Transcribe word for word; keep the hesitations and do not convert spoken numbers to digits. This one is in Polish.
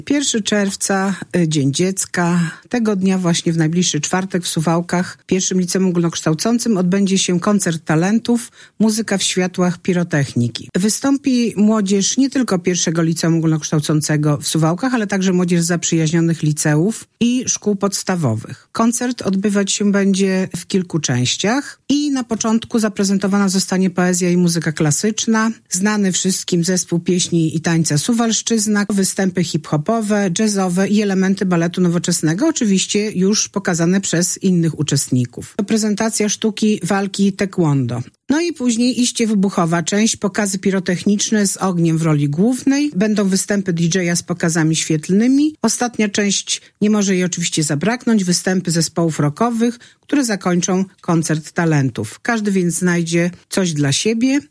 pierwszego czerwca, Dzień Dziecka. Tego dnia właśnie w najbliższy czwartek w Suwałkach, w pierwszym liceum ogólnokształcącym odbędzie się koncert talentów, muzyka w światłach pirotechniki. Wystąpi młodzież nie tylko pierwszego liceum ogólnokształcącego w Suwałkach, ale także młodzież z zaprzyjaźnionych liceów i szkół podstawowych. Koncert odbywać się będzie w kilku częściach i na początku zaprezentowana zostanie poezja i muzyka klasyczna, znany wszystkim zespół pieśni i tańca Suwalszczyzna, występy hip-hopowe, jazzowe i elementy baletu nowoczesnego, oczywiście już pokazane przez innych uczestników. To prezentacja sztuki walki taekwondo. No i później iście wybuchowa część, pokazy pirotechniczne z ogniem w roli głównej. Będą występy D J a z pokazami świetlnymi. Ostatnia część, nie może jej oczywiście zabraknąć, występy zespołów rockowych, które zakończą koncert talentów. Każdy więc znajdzie coś dla siebie.